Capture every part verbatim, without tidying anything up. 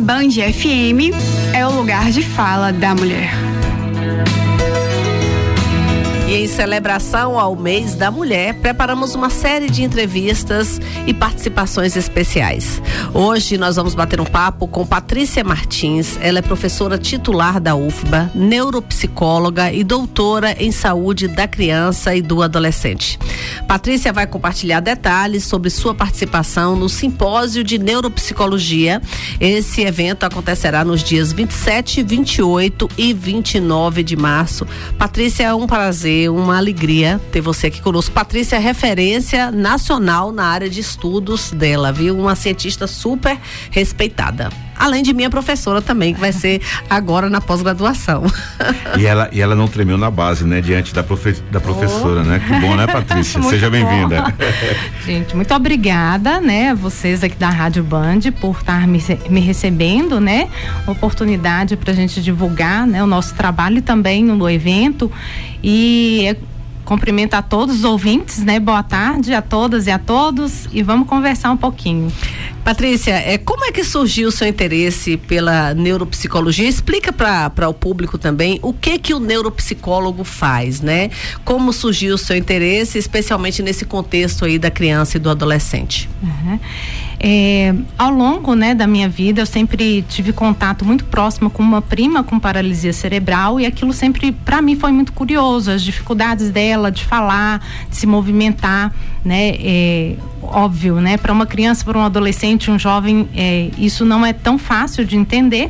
Band F M é o lugar de fala da mulher. E em celebração ao mês da mulher, preparamos uma série de entrevistas e participações especiais. Hoje nós vamos bater um papo com Patrícia Martins. Ela é professora titular da U F B A, neuropsicóloga e doutora em saúde da criança e do adolescente. Patrícia vai compartilhar detalhes sobre sua participação no Simpósio de Neuropsicologia. Esse evento acontecerá nos dias vinte e sete, vinte e oito e vinte e nove de março. Patrícia, é um prazer, uma alegria ter você aqui conosco. Patrícia é referência nacional na área de estudos dela, viu? Uma cientista super respeitada. Além de minha professora também, que vai ser agora na pós-graduação. E ela, e ela não tremeu na base, né? Diante da, profe, da professora, oh. né? Que bom, né, Patrícia? Seja bem-vinda. Gente, muito obrigada, né? Vocês aqui da Rádio Band por estar me, me recebendo, né? Oportunidade pra gente divulgar, né? O nosso trabalho também no evento. E cumprimento a todos os ouvintes, né? Boa tarde a todas e a todos, e vamos conversar um pouquinho. Patrícia, é, como é que surgiu o seu interesse pela neuropsicologia? Explica para o público também o que que o neuropsicólogo faz, né? Como surgiu o seu interesse, especialmente nesse contexto aí da criança e do adolescente? Uhum. É, ao longo, né, da minha vida, eu sempre tive contato muito próximo com uma prima com paralisia cerebral, e aquilo sempre, para mim, foi muito curioso, as dificuldades dela de falar, de se movimentar, né? É, óbvio, né? Para uma criança, para um adolescente, um jovem, é, isso não é tão fácil de entender.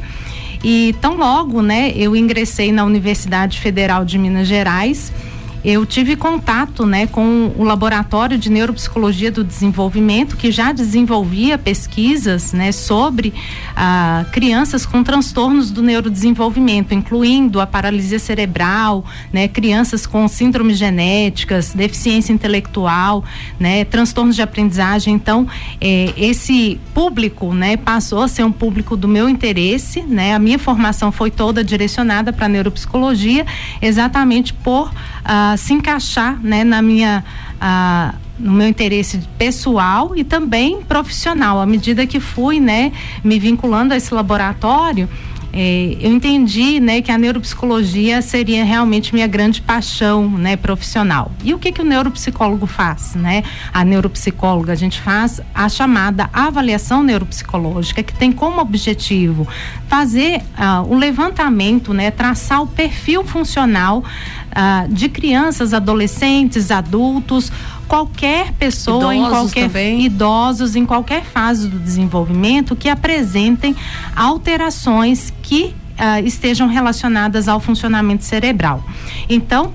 E tão logo, né, eu ingressei na Universidade Federal de Minas Gerais, eu tive contato, né, com o Laboratório de Neuropsicologia do Desenvolvimento, que já desenvolvia pesquisas, né, sobre ah, crianças com transtornos do neurodesenvolvimento, incluindo a paralisia cerebral, né, crianças com síndromes genéticas, deficiência intelectual, né, transtornos de aprendizagem. Então, eh, esse público, né, passou a ser um público do meu interesse, né? A minha formação foi toda direcionada para a neuropsicologia, exatamente por ah, se encaixar, né, na minha, ah, no meu interesse pessoal e também profissional. À medida que fui, né, me vinculando a esse laboratório, eh, eu entendi, né, que a neuropsicologia seria realmente minha grande paixão, né, profissional. E o que que o neuropsicólogo faz, né? A neuropsicóloga, a gente faz a chamada avaliação neuropsicológica, que tem como objetivo fazer ah, o levantamento, né, traçar o perfil funcional ah, de crianças, adolescentes, adultos, qualquer pessoa, idosos em qualquer também. idosos em qualquer fase do desenvolvimento que apresentem alterações que uh, estejam relacionadas ao funcionamento cerebral. Então,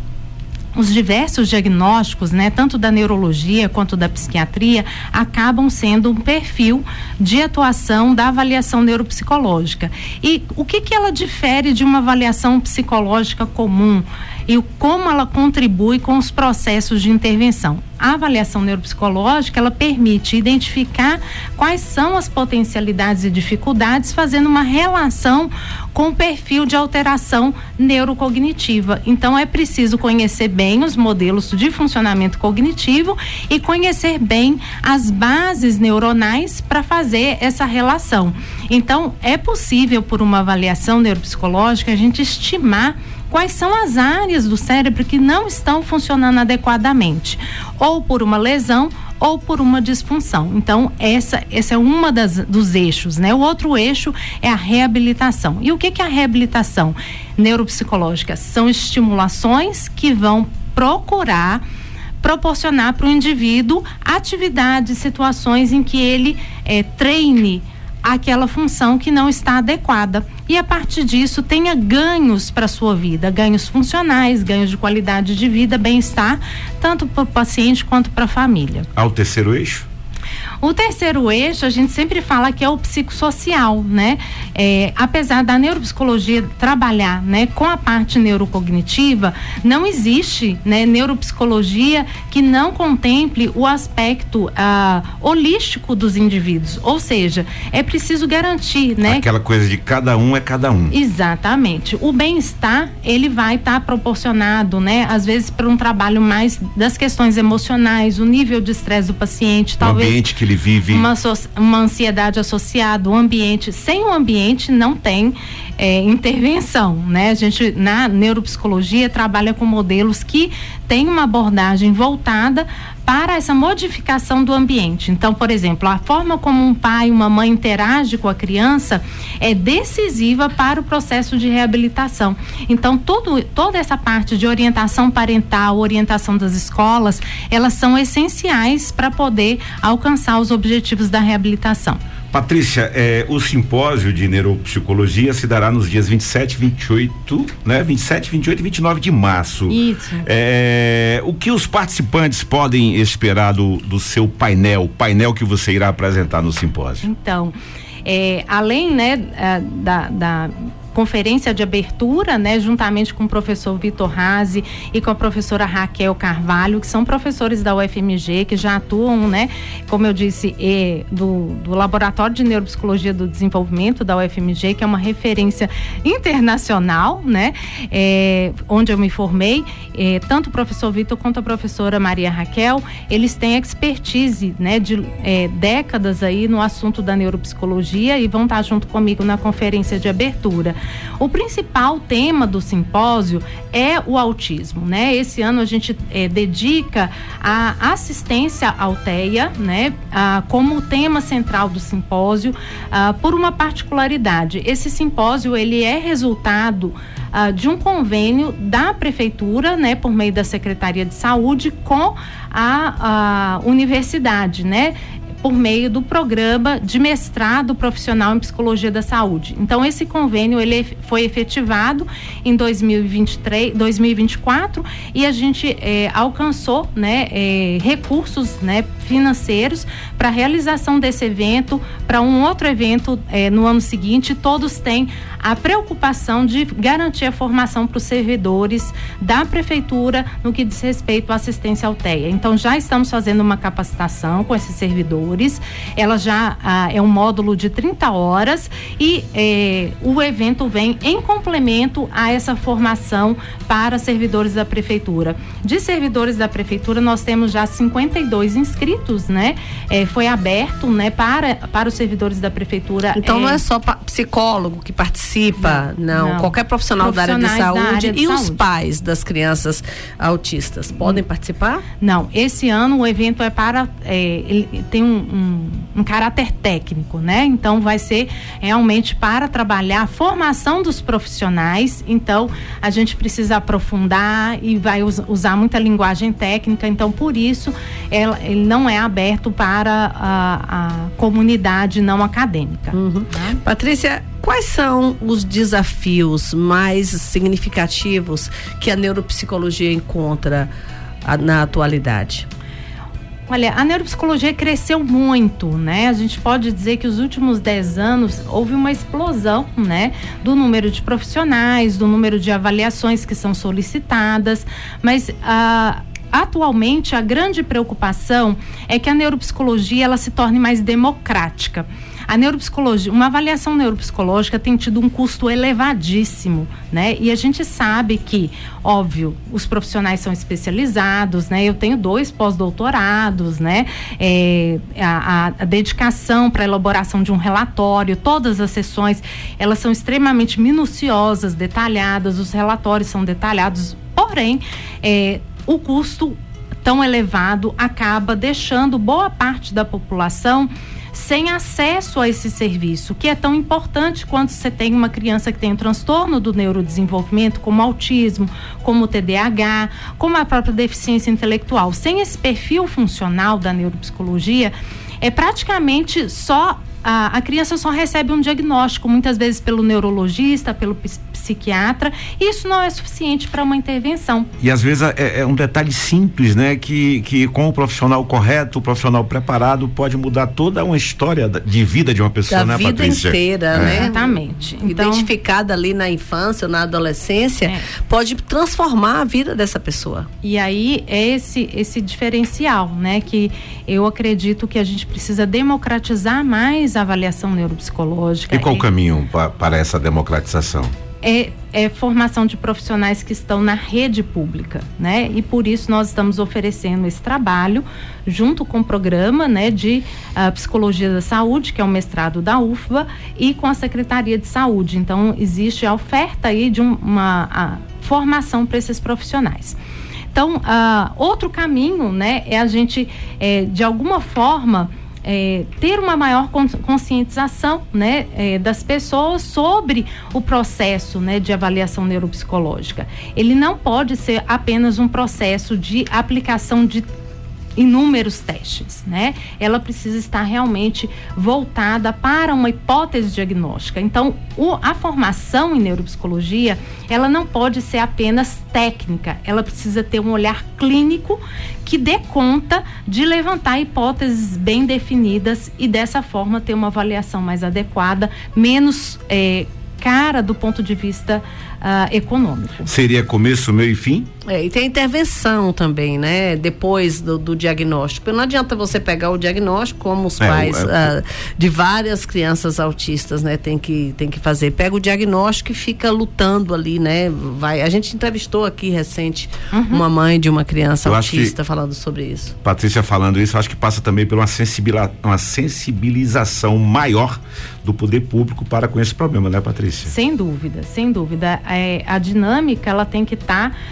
os diversos diagnósticos, né, tanto da neurologia quanto da psiquiatria, acabam sendo um perfil de atuação da avaliação neuropsicológica. E o que que ela difere de uma avaliação psicológica comum e o, como ela contribui com os processos de intervenção? A avaliação neuropsicológica, ela permite identificar quais são as potencialidades e dificuldades, fazendo uma relação com o perfil de alteração neurocognitiva. Então, é preciso conhecer bem os modelos de funcionamento cognitivo e conhecer bem as bases neuronais para fazer essa relação. Então, é possível, por uma avaliação neuropsicológica, a gente estimar quais são as áreas do cérebro que não estão funcionando adequadamente, ou por uma lesão ou por uma disfunção. Então, essa, essa é uma das, dos eixos, né? O outro eixo é a reabilitação. E o que que é a reabilitação neuropsicológica? São estimulações que vão procurar proporcionar para o indivíduo atividades, situações em que ele eh, treine aquela função que não está adequada, e a partir disso tenha ganhos para a sua vida, ganhos funcionais, ganhos de qualidade de vida, bem-estar, tanto para o paciente quanto para a família. Há o terceiro eixo? O terceiro eixo, a gente sempre fala que é o psicossocial, né? É, apesar da neuropsicologia trabalhar, né, com a parte neurocognitiva, não existe, né, neuropsicologia que não contemple o aspecto ah, holístico dos indivíduos. Ou seja, é preciso garantir, né? Aquela coisa de cada um é cada um. Exatamente. O bem-estar, ele vai estar tá proporcionado, né? Às vezes, para um trabalho mais das questões emocionais, o nível de estresse do paciente, o talvez. Ambiente que ele vive. Uma, so, uma ansiedade associada, o ambiente, sem o ambiente não tem é, intervenção, né? A gente na neuropsicologia trabalha com modelos que têm uma abordagem voltada para essa modificação do ambiente. Então, por exemplo, a forma como um pai, uma mãe interage com a criança é decisiva para o processo de reabilitação. Então, tudo, toda essa parte de orientação parental, orientação das escolas, elas são essenciais para poder alcançar os objetivos da reabilitação. Patrícia, eh, o simpósio de neuropsicologia se dará nos dias vinte e sete, vinte e oito, né? vinte e sete, vinte e oito e vinte e nove de março. Isso. Eh, o que os participantes podem esperar do, do seu painel, painel que você irá apresentar no simpósio? Então, é, além, né, da, da conferência de abertura, né, juntamente com o professor Vitor Razi e com a professora Raquel Carvalho, que são professores da U F M G, que já atuam, né, como eu disse, é, do, do Laboratório de Neuropsicologia do Desenvolvimento da U F M G, que é uma referência internacional, né, é, onde eu me formei, é, tanto o professor Vitor quanto a professora Maria Raquel, eles têm expertise, né, de é, décadas aí no assunto da neuropsicologia e vão estar junto comigo na conferência de abertura. O principal tema do simpósio é o autismo, né? Esse ano a gente eh, dedica a assistência ao T E A, né? Ah, como tema central do simpósio, ah, por uma particularidade. Esse simpósio, ele é resultado ah, de um convênio da prefeitura, né? Por meio da Secretaria de Saúde com a, a universidade, né? Por meio do programa de mestrado profissional em psicologia da saúde. Então, esse convênio, ele foi efetivado em dois mil e vinte e três, dois mil e vinte e quatro e a gente eh, alcançou, né, eh, recursos, né, financeiros para a realização desse evento, para um outro evento eh, no ano seguinte. Todos têm a preocupação de garantir a formação para os servidores da prefeitura no que diz respeito à assistência ao T E A. Então, já estamos fazendo uma capacitação com esses servidores. Ela já ah, é um módulo de trinta horas e eh, o evento vem em complemento a essa formação para servidores da prefeitura. De servidores da prefeitura, nós temos já cinquenta e dois inscritos, né? Eh, foi aberto, né, para, para os servidores da prefeitura. Então, eh, não é só psicólogo que participa, não. não. não. Qualquer profissional da área de saúde área de e saúde. Os pais das crianças autistas podem hum. participar? Não, esse ano o evento é para, eh, ele tem um Um, um caráter técnico, né? Então vai ser realmente para trabalhar a formação dos profissionais. Então a gente precisa aprofundar e vai us, usar muita linguagem técnica. Então por isso ela, ele não é aberto para a, a comunidade não acadêmica. Uhum. Tá? Patrícia, quais são os desafios mais significativos que a neuropsicologia encontra a, na atualidade? Olha, a neuropsicologia cresceu muito, né? A gente pode dizer que os últimos dez anos houve uma explosão, né? Do número de profissionais, do número de avaliações que são solicitadas, mas ah, atualmente a grande preocupação é que a neuropsicologia ela se torne mais democrática. A neuropsicologia, uma avaliação neuropsicológica tem tido um custo elevadíssimo, né? E a gente sabe que, óbvio, os profissionais são especializados, né? Eu tenho dois pós-doutorados, né? É, a, a, a dedicação para a elaboração de um relatório, todas as sessões, elas são extremamente minuciosas, detalhadas, os relatórios são detalhados, porém, é, o custo tão elevado acaba deixando boa parte da população sem acesso a esse serviço, que é tão importante quando você tem uma criança que tem um transtorno do neurodesenvolvimento, como autismo, como T D A H, como a própria deficiência intelectual. Sem esse perfil funcional da neuropsicologia, é praticamente só A, a criança só recebe um diagnóstico, muitas vezes pelo neurologista, pelo psiquiatra, e isso não é suficiente para uma intervenção. E às vezes é, é um detalhe simples, né? Que, que com o profissional correto, o profissional preparado, pode mudar toda uma história de vida de uma pessoa, da né, vida Patrícia? inteira, é. né? Exatamente. Então, identificada ali na infância ou na adolescência, é. pode transformar a vida dessa pessoa. E aí é esse, esse diferencial, né? Que eu acredito que a gente precisa democratizar mais a avaliação neuropsicológica. E qual é... o caminho pa, para essa democratização? é, é formação de profissionais que estão na rede pública, né? E por isso nós estamos oferecendo esse trabalho junto com o programa, né, de uh, Psicologia da Saúde, que é o mestrado da U F B A, e com a Secretaria de Saúde. Então, existe a oferta aí de um, uma a formação para esses profissionais. Então, uh, outro caminho, né, é a gente, é, de alguma forma, É, ter uma maior conscientização, né, é, das pessoas sobre o processo, né, de avaliação neuropsicológica. Ele não pode ser apenas um processo de aplicação de inúmeros testes, né? Ela precisa estar realmente voltada para uma hipótese diagnóstica. Então, o, a formação em neuropsicologia, ela não pode ser apenas técnica, ela precisa ter um olhar clínico que dê conta de levantar hipóteses bem definidas e dessa forma ter uma avaliação mais adequada, menos é, cara do ponto de vista uh, econômico. Seria começo, meio e fim? É, e tem intervenção também, né? Depois do, do diagnóstico. Porque não adianta você pegar o diagnóstico, como os é, pais é, uh, de várias crianças autistas, né? Tem que, tem que fazer. Pega o diagnóstico e fica lutando ali, né? Vai. A gente entrevistou aqui recente uhum. uma mãe de uma criança eu autista falando sobre isso. Patrícia falando isso, acho que passa também por uma, sensibiliza, uma sensibilização maior do poder público para com esse problema, né, Patrícia? Sem dúvida, sem dúvida. É, a dinâmica, ela tem que estar tá,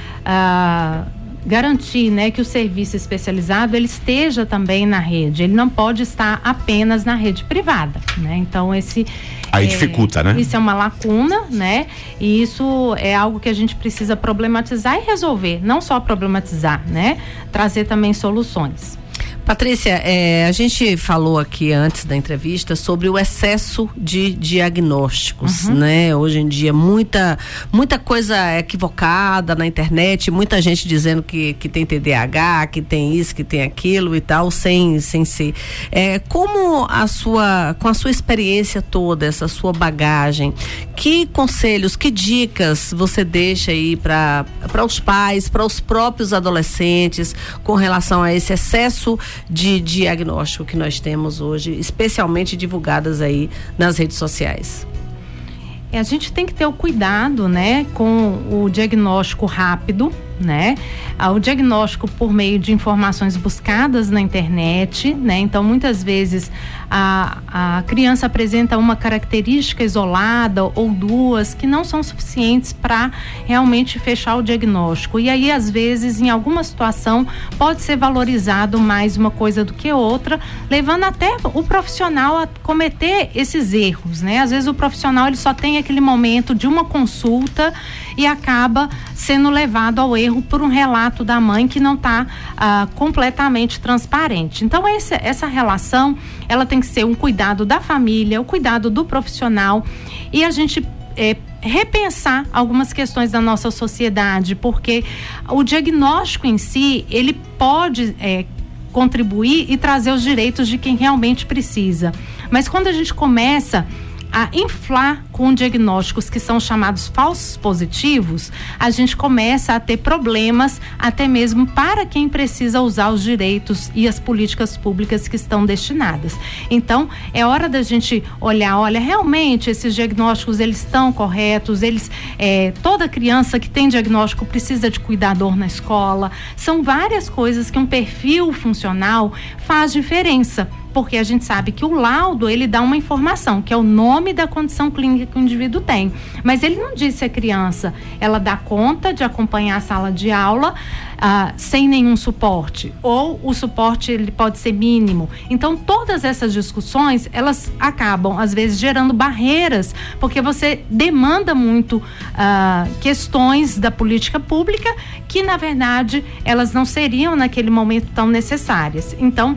Uh, garantir, né, que o serviço especializado ele esteja também na rede, ele não pode estar apenas na rede privada, né? Então esse aí é, dificulta, né? Isso é uma lacuna, né? E isso é algo que a gente precisa problematizar e resolver, não só problematizar, né? Trazer também soluções. Patrícia, é, a gente falou aqui antes da entrevista sobre o excesso de diagnósticos, uhum. né? Hoje em dia, muita, muita coisa equivocada na internet, muita gente dizendo que, que tem T D A H, que tem isso, que tem aquilo e tal, sem, sem ser. É, como a sua, com a sua experiência toda, essa sua bagagem, que conselhos, que dicas você deixa aí para para os pais, para os próprios adolescentes, com relação a esse excesso de diagnóstico que nós temos hoje, especialmente divulgadas aí nas redes sociais? É, a gente tem que ter o cuidado, né, com o diagnóstico rápido, né? Ah, o diagnóstico por meio de informações buscadas na internet, né? Então, muitas vezes a, a criança apresenta uma característica isolada ou duas que não são suficientes para realmente fechar o diagnóstico. E aí, às vezes, em alguma situação, pode ser valorizado mais uma coisa do que outra, levando até o profissional a cometer esses erros, né? Às vezes o profissional ele só tem aquele momento de uma consulta e acaba sendo levado ao erro por um relato da mãe que não está ah, completamente transparente. Então esse, essa relação ela tem que ser um cuidado da família, o cuidado do profissional e a gente é, repensar algumas questões da nossa sociedade, porque o diagnóstico em si ele pode é, contribuir e trazer os direitos de quem realmente precisa, mas quando a gente começa a inflar com diagnósticos que são chamados falsos positivos, a gente começa a ter problemas até mesmo para quem precisa usar os direitos e as políticas públicas que estão destinadas. Então, é hora da gente olhar, olha, realmente esses diagnósticos eles estão corretos, eles, é, toda criança que tem diagnóstico precisa de cuidador na escola, são várias coisas que um perfil funcional faz diferença. Porque a gente sabe que o laudo, ele dá uma informação, que é o nome da condição clínica que o indivíduo tem. Mas ele não diz se a criança, ela dá conta de acompanhar a sala de aula ah, sem nenhum suporte. Ou o suporte, ele pode ser mínimo. Então, todas essas discussões, elas acabam, às vezes, gerando barreiras, porque você demanda muito ah, questões da política pública que, na verdade, elas não seriam, naquele momento, tão necessárias. Então,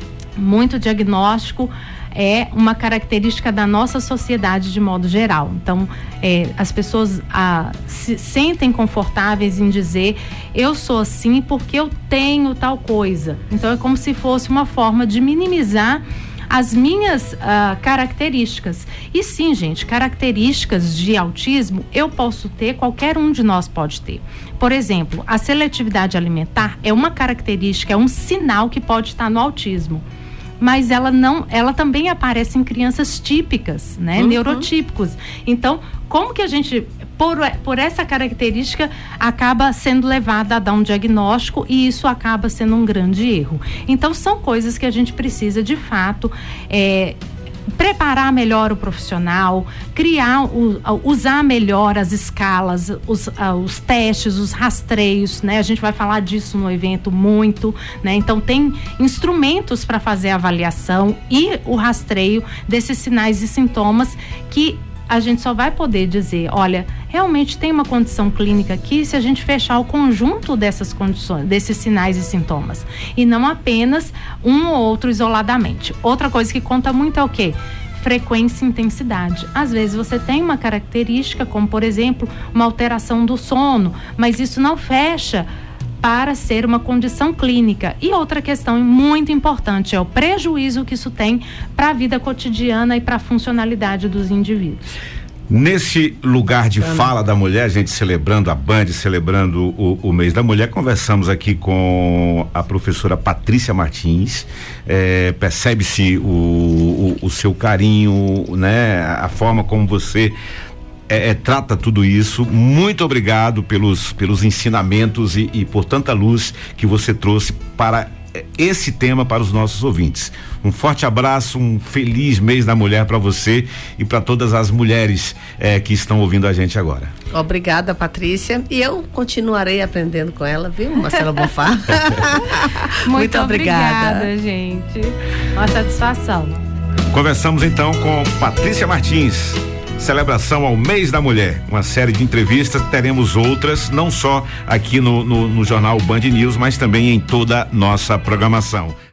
muito diagnóstico é uma característica da nossa sociedade de modo geral. Então, é, as pessoas ah, se sentem confortáveis em dizer eu sou assim porque eu tenho tal coisa. Então, é como se fosse uma forma de minimizar as minhas ah, características. E sim, gente, características de autismo eu posso ter, qualquer um de nós pode ter. Por exemplo, a seletividade alimentar é uma característica, é um sinal que pode estar no autismo. Mas ela não, ela também aparece em crianças típicas, né? Uhum. Neurotípicos. Então, como que a gente por, por essa característica, acaba sendo levada a dar um diagnóstico e isso acaba sendo um grande erro. Então, são coisas que a gente precisa, de fato, é, preparar melhor o profissional, criar, o, usar melhor as escalas, os, uh, os testes, os rastreios, né? A gente vai falar disso no evento muito, né? Então tem instrumentos para fazer a avaliação e o rastreio desses sinais e sintomas que a gente só vai poder dizer, olha, realmente tem uma condição clínica aqui se a gente fechar o conjunto dessas condições, desses sinais e sintomas, e não apenas um ou outro isoladamente. Outra coisa que conta muito é o quê? Frequência e intensidade. Às vezes você tem uma característica, como por exemplo, uma alteração do sono, mas isso não fecha para ser uma condição clínica. E outra questão muito importante é o prejuízo que isso tem para a vida cotidiana e para a funcionalidade dos indivíduos. Nesse lugar de fala da mulher, a gente celebrando a Band, celebrando o, o mês da mulher, conversamos aqui com a professora Patrícia Martins. É, percebe-se o, o, o seu carinho, né? A forma como você É, é, trata tudo isso. Muito obrigado pelos, pelos ensinamentos e, e por tanta luz que você trouxe para esse tema para os nossos ouvintes. Um forte abraço, um feliz mês da mulher para você e para todas as mulheres é, que estão ouvindo a gente agora. Obrigada, Patrícia, e eu continuarei aprendendo com ela, viu, Marcela Bonfá? Muito, Muito obrigada. obrigada, gente. Uma satisfação. Conversamos então com Patrícia Martins. Celebração ao mês da mulher, uma série de entrevistas, teremos outras, não só aqui no, no, no jornal Band News, mas também em toda nossa programação.